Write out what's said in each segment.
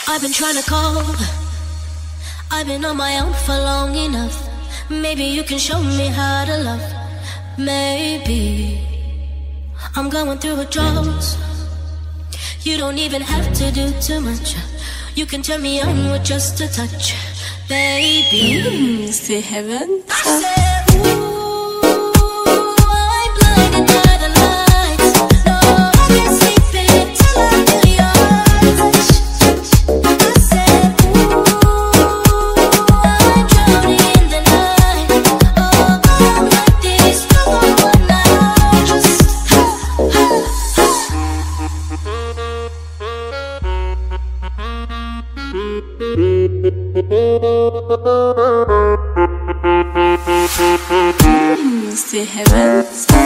I've been trying to call. I've been on my own for long enough. Maybe you can show me how to love. Maybe I'm going through a drought. You don't even have to do too much. You can turn me on with just a touch, baby. C'est heaven. I said, ooh, I'm blinded by the lights. No, I can't sleep until I feel your touch. I said, ooh, I'm drowning in the night. Oh, I'm like this, come on, one night. Just C'est heaven.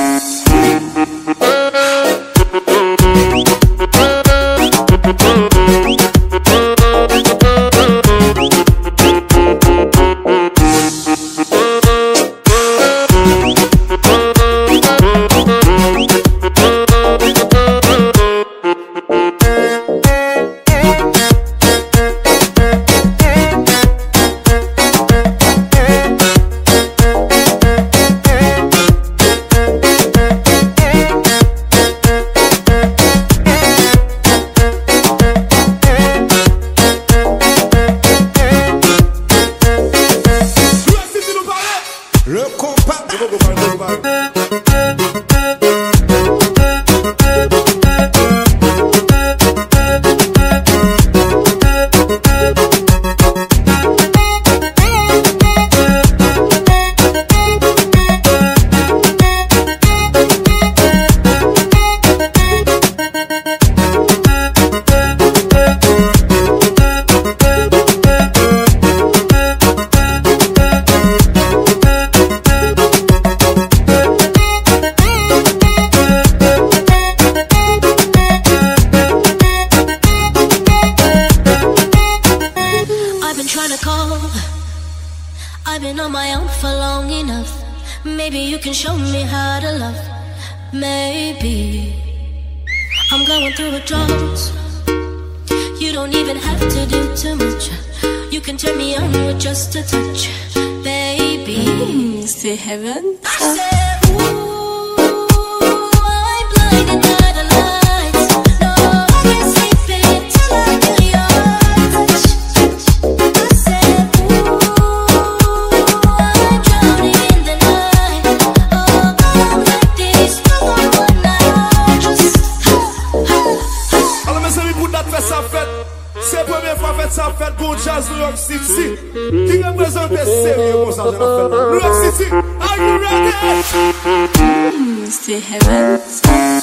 Le compas. I've been on my own for long enough. Maybe you can show me how to love. Maybe I'm going through a drought. You don't even have to do too much. You can turn me on with just a touch, baby. C'est heaven. I said, ooh, I'm blinded by the lights. No, I can't sleep until I feel your touch. I said, ooh, I'm drowning in the night. Oh, I'm like this, come on, one night. Just Alors mes amis, pour notre fête ça fête, c'est la première fois fête ça fête pour Jazz New York City. Qui représente sérieux comme ça, New York City, are you ready? C'est heaven.